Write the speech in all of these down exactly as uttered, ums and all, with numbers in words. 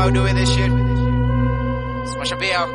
how we do with this shit. Smash a beer.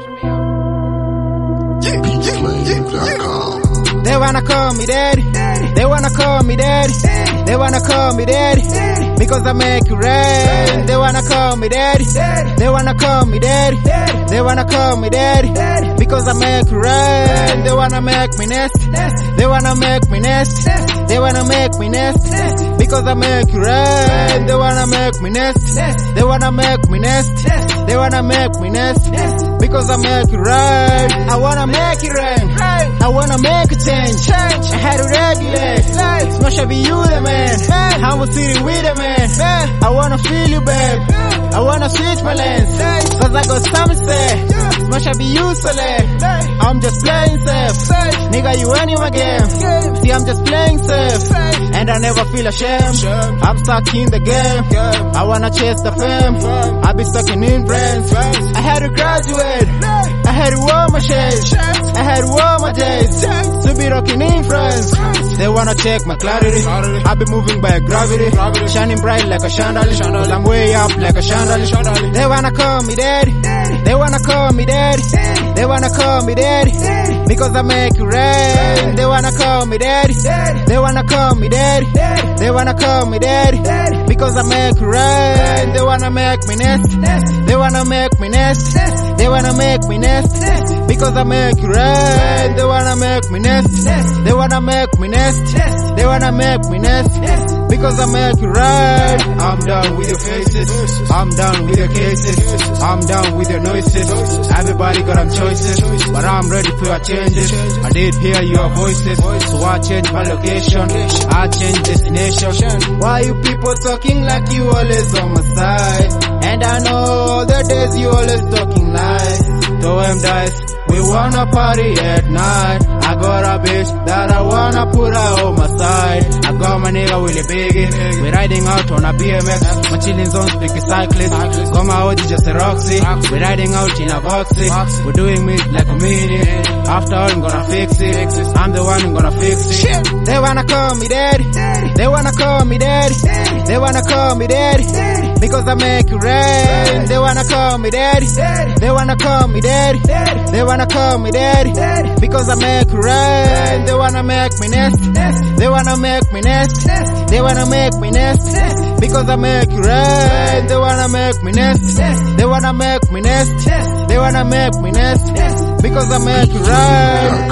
They wanna call me daddy. They wanna call me daddy. They wanna call me daddy. Because I make it rain. They wanna call me daddy. They wanna call me daddy. They wanna call me daddy. Because I make it rain. They wanna make me nasty. They wanna make me nasty. They wanna make me nasty. Because I make it rain. They wanna make me nasty. They wanna make me nasty. They wanna make me nasty. Because I make it rain. I wanna make it rain. I wanna make a change. I had to regulate. Smash be you the man. I'm sitting with the man. I wanna feel you, babe. I wanna switch my lanes. Cause I got something to say. Smash be you, Soleil. I'm just playing safe. Nigga, you winning my game. See, I'm just playing safe. And I never feel ashamed. I'm stuck in the game. I wanna chase the fame. I be stuck in friends. I had to graduate. I had to wear my shades. I had to wear my days. To be rocking influence. They wanna check my clarity. I be moving by gravity. Shining bright like a chandelier. Cause I'm way up like a chandelier. They wanna call me daddy. They wanna call me daddy. They wanna call me daddy. Because I make it rain. They wanna call me daddy. They wanna call me daddy. They wanna call me daddy. Because I make it rain. They wanna make me nasty. They wanna make me nasty. They wanna make me nasty. Because I make it rain. They wanna make me nasty. They wanna make me nasty. They wanna make me nasty. Because I make it rain. I'm done with your faces. I'm done with your cases. I'm done with your noises. Everybody got them choices, but I'm ready for your changes. I did hear your voices, so I changed my location. I changed destination. Why you people talking like you always on my side? And I know all the days you always talking lies. Throw them dice, we wanna party at night. I got a bitch that I wanna put her on my side. I got my nigga Willie Biggie. We riding out on a B M X. My chillin' zone speaking cyclist. Got my O G just a Roxy. We riding out in a Voxy. We're doing me like a minute. After all, I'm gonna fix it. I'm the one who gonna fix it. They wanna call me daddy. They wanna call me daddy. They wanna call me daddy. Because I make it rain. They wanna call me daddy. They wanna call me daddy. They wanna call me daddy. Because I make it rain. They wanna make me nasty. They wanna make me nasty. They wanna make me nasty. Because I make it rain. They wanna make me nasty. They wanna make me nasty. They wanna make me nasty. Because I make it rain.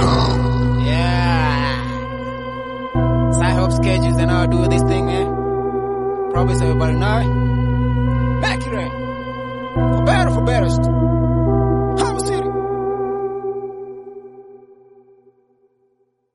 Yeah. Side hope schedules and I'll do this thing, man. Promise everybody now. Make it rain. For better, for better.